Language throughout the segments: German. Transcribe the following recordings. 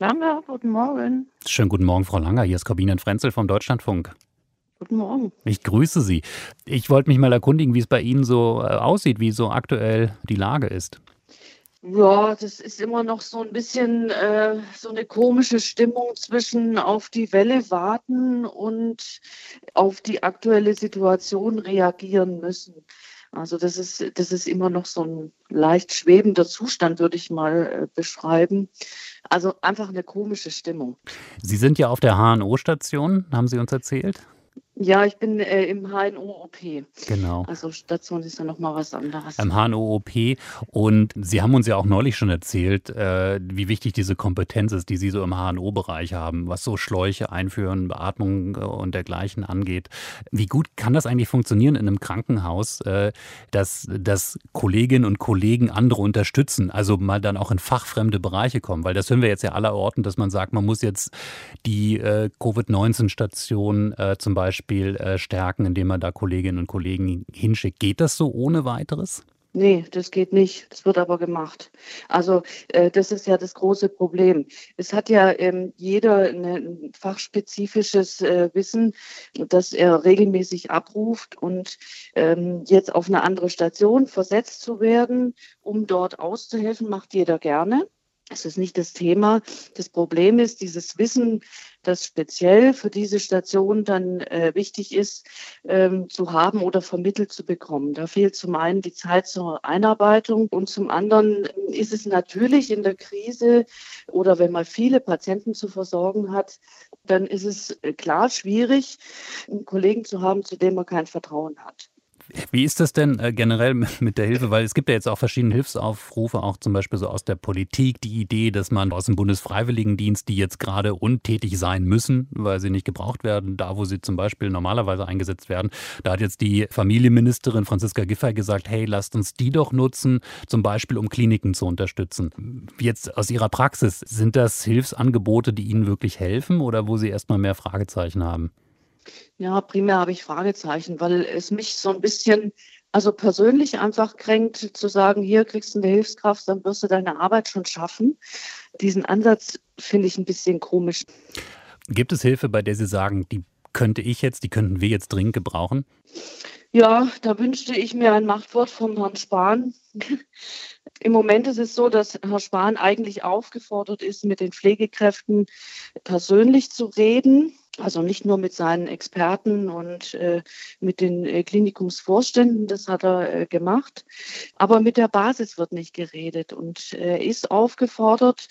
Langer, guten Morgen. Schönen guten Morgen, Frau Langer. Hier ist Corbinian Frenzel vom Deutschlandfunk. Guten Morgen. Ich grüße Sie. Ich wollte mich mal erkundigen, wie es bei Ihnen so aussieht, wie so aktuell die Lage ist. Ja, das ist immer noch so ein bisschen so eine komische Stimmung zwischen auf die Welle warten und auf die aktuelle Situation reagieren müssen. Also das ist immer noch so ein leicht schwebender Zustand, würde ich mal beschreiben. Also einfach eine komische Stimmung. Sie sind ja auf der HNO-Station, haben Sie uns erzählt? Ja, ich bin im HNO-OP. Genau. Also Station ist ja noch mal was anderes. HNO-OP. Und Sie haben uns ja auch neulich schon erzählt, wie wichtig diese Kompetenz ist, die Sie so im HNO-Bereich haben, was so Schläuche einführen, Beatmung und dergleichen angeht. Wie gut kann das eigentlich funktionieren in einem Krankenhaus, dass Kolleginnen und Kollegen andere unterstützen, also mal dann auch in fachfremde Bereiche kommen? Weil das hören wir jetzt ja allerorten, dass man sagt, man muss jetzt die Covid-19-Station zum Beispiel stärken, indem man da Kolleginnen und Kollegen hinschickt. Geht das so ohne weiteres? Nee, das geht nicht. Das wird aber gemacht. Also das ist ja das große Problem. Es hat ja jeder ein fachspezifisches Wissen, das er regelmäßig abruft und jetzt auf eine andere Station versetzt zu werden, um dort auszuhelfen, macht jeder gerne. Es ist nicht das Thema. Das Problem ist, dieses Wissen, das speziell für diese Station dann wichtig ist, zu haben oder vermittelt zu bekommen. Da fehlt zum einen die Zeit zur Einarbeitung und zum anderen ist es natürlich in der Krise oder wenn man viele Patienten zu versorgen hat, dann ist es klar schwierig, einen Kollegen zu haben, zu dem man kein Vertrauen hat. Wie ist das denn generell mit der Hilfe? Weil es gibt ja jetzt auch verschiedene Hilfsaufrufe, auch zum Beispiel so aus der Politik, die Idee, dass man aus dem Bundesfreiwilligendienst, die jetzt gerade untätig sein müssen, weil sie nicht gebraucht werden, da wo sie zum Beispiel normalerweise eingesetzt werden, da hat jetzt die Familienministerin Franziska Giffey gesagt, hey, lasst uns die doch nutzen, zum Beispiel um Kliniken zu unterstützen. Jetzt aus Ihrer Praxis, sind das Hilfsangebote, die Ihnen wirklich helfen oder wo Sie erstmal mehr Fragezeichen haben? Ja, primär habe ich Fragezeichen, weil es mich so ein bisschen, also persönlich einfach kränkt, zu sagen, hier kriegst du eine Hilfskraft, dann wirst du deine Arbeit schon schaffen. Diesen Ansatz finde ich ein bisschen komisch. Gibt es Hilfe, bei der Sie sagen, die könnten wir jetzt dringend gebrauchen? Ja, da wünschte ich mir ein Machtwort vom Herrn Spahn. Im Moment ist es so, dass Herr Spahn eigentlich aufgefordert ist, mit den Pflegekräften persönlich zu reden. Also nicht nur mit seinen Experten und mit den Klinikumsvorständen, das hat er gemacht. Aber mit der Basis wird nicht geredet. Und er ist aufgefordert,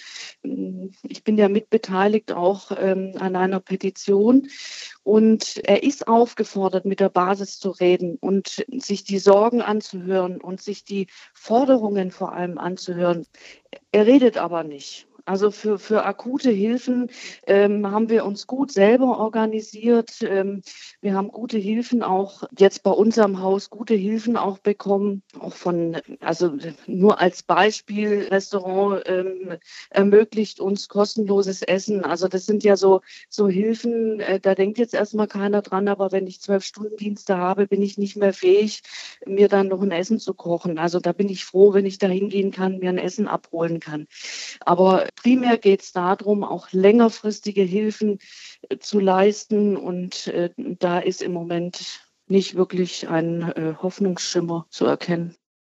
ich bin ja mitbeteiligt auch an einer Petition, und er ist aufgefordert, mit der Basis zu reden und sich die Sorgen anzuhören und sich die Forderungen vor allem anzuhören. Er redet aber nicht. Also für akute Hilfen haben wir uns gut selber organisiert. Wir haben gute Hilfen auch jetzt bei unserem Haus, gute Hilfen auch bekommen, auch von, also nur als Beispiel, Restaurant ermöglicht uns kostenloses Essen. Also das sind ja so Hilfen, da denkt jetzt erstmal keiner dran, aber wenn ich 12-Stunden-Dienste habe, bin ich nicht mehr fähig, mir dann noch ein Essen zu kochen. Also da bin ich froh, wenn ich da hingehen kann, mir ein Essen abholen kann. Aber primär geht es darum, auch längerfristige Hilfen zu leisten. Und da ist im Moment nicht wirklich ein Hoffnungsschimmer zu erkennen.